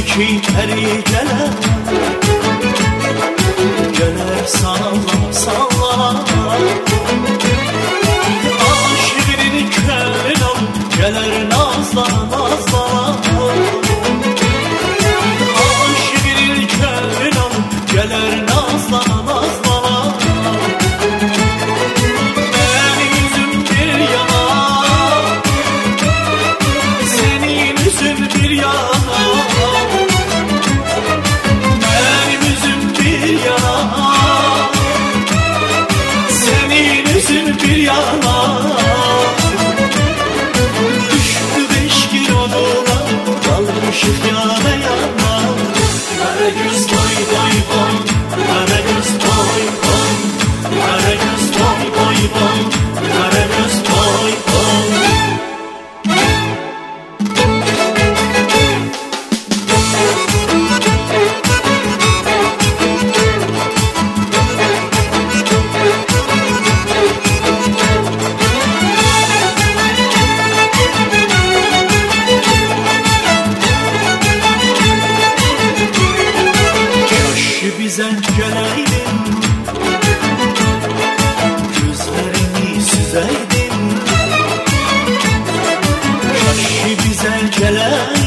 iki peri geler, geler sallana sallana. Aşığının kölün ol, geler nazlana nazlana. Aşığının kölün ol, geler nazlana nazlana. Benim yüzüm bir yana, senin yüzün bir yana. Benim yüzüm bir yana, senin yüzün bir yana. Düştü 5 kilo dolar, kalmışık yana yana. Karagöz boy boy boy, Karagöz boy boy, Karagöz boy boy boy, Karagöz boy boy. Bize geleydin, gözlerini süzeydin. Şaşı bize geleydin,